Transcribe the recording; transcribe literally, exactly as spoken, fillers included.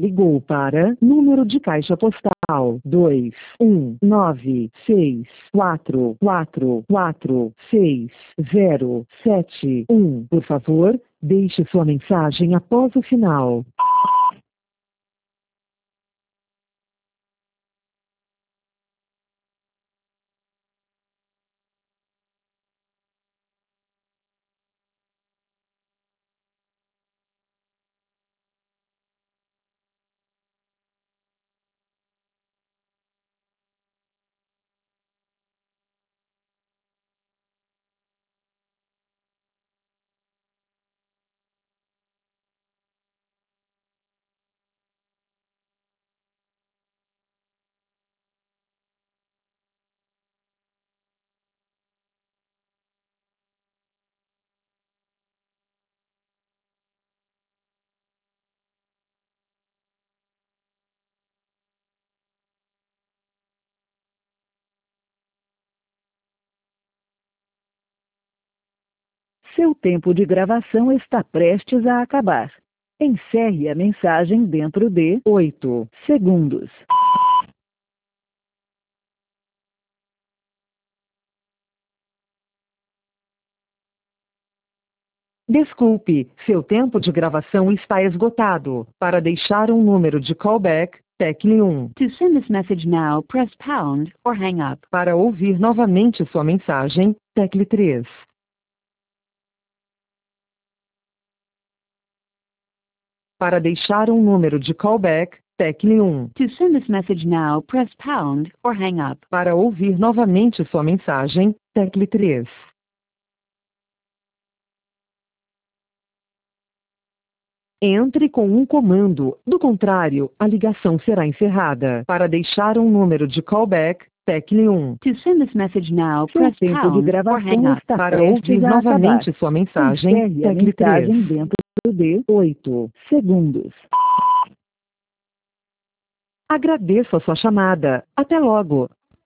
ligou para número de caixa postal dois um nove seis quatro quatro quatro seis zero sete um. Por favor, deixe sua mensagem após o sinal. Seu tempo de gravação está prestes a acabar. Encerre a mensagem dentro de oito segundos. Desculpe, seu tempo de gravação está esgotado. Para deixar um número de callback, tecle um. To send this message now, press pound or hang up. Para ouvir novamente sua mensagem, tecle três. Para deixar um número de callback, tecle um. To send this message now, press pound or hang up. Para ouvir novamente sua mensagem, tecle três. Entre com um comando, do contrário, a ligação será encerrada. Para deixar um número de callback, tecle um. To send this message now, Seu press tempo de pound or hang gravação up. está Para prestes ouvir a novamente acabar. Sua mensagem, Encerre a tecle três. mensagem dentro de oito segundos. Agradeço a sua chamada. Até logo.